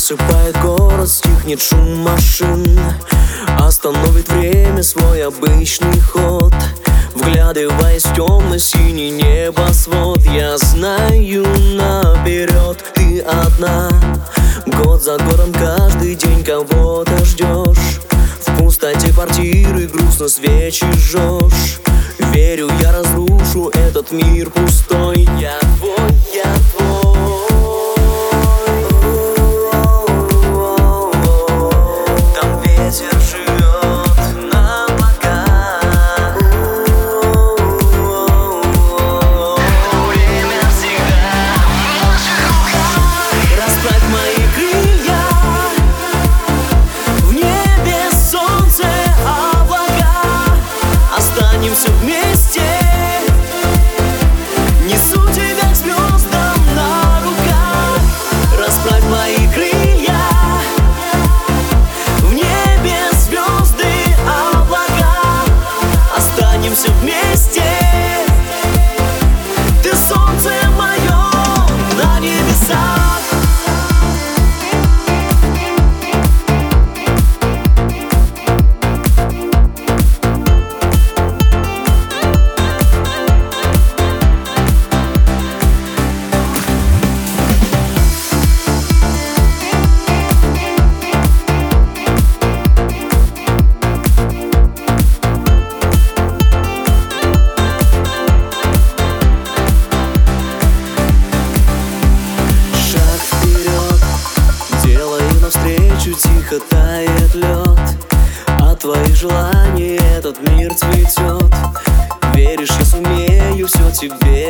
Засыпает город, стихнет шум машин, остановит время свой обычный ход. Вглядываясь в темно-синий небосвод, я знаю наперед, ты одна. Год за годом каждый день кого-то ждешь. В пустоте квартиры грустно свечи жжешь. Верю, я разрушу этот мир пустой. Я твой, я твой. Там ветер живет на облаках. Время всегда в наших руках. Расправь мои крылья, в небе солнце, облака. Останемся вместе. Несу тебя к звездам на руках. Расправь мои крылья, в небе звезды, облака. Останемся вместе. Ты солнце мое на небесах. Тихо тает лед, от твоих желаний этот мир цветет. Веришь, я сумею все тебе